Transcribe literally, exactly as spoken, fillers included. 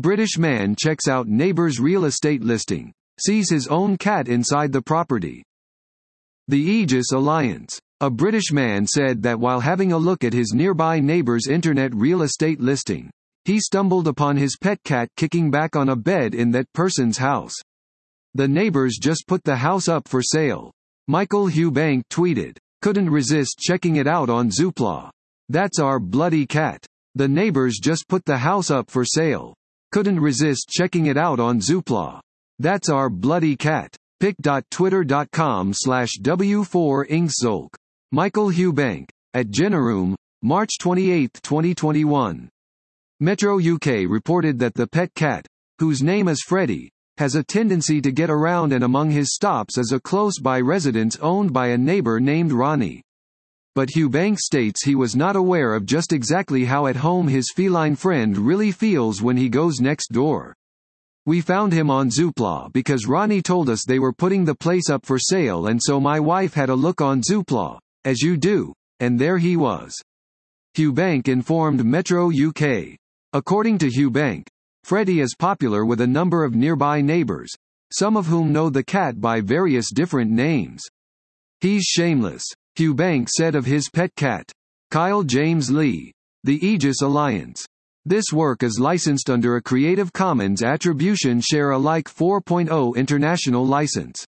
British man checks out neighbor's real estate listing, sees his own cat inside the property. The Aegis Alliance. A British man said that while having a look at his nearby neighbor's internet real estate listing, he stumbled upon his pet cat kicking back on a bed in that person's house. The neighbors just put the house up for sale. Michael Hubank tweeted, "Couldn't resist checking it out on Zoopla. That's our bloody cat. The neighbors just put the house up for sale. Couldn't resist checking it out on Zoopla. That's our bloody cat." pic dot twitter dot com slash w four inkzolk. Michael Hubank. At Generoom, March twenty-eighth twenty twenty-one. Metro U K reported that the pet cat, whose name is Freddy, has a tendency to get around, and among his stops is a close-by residence owned by a neighbor named Ronnie. But Hubank states he was not aware of just exactly how at home his feline friend really feels when he goes next door. "We found him on Zoopla because Ronnie told us they were putting the place up for sale, and so my wife had a look on Zoopla, as you do, and there he was." Hubank informed Metro U K. According to Hubank, Freddy is popular with a number of nearby neighbors, some of whom know the cat by various different names. "He's shameless," Hubank said of his pet cat. Kyle James Lee. The Aegis Alliance. This work is licensed under a Creative Commons Attribution Share Alike four point oh international license.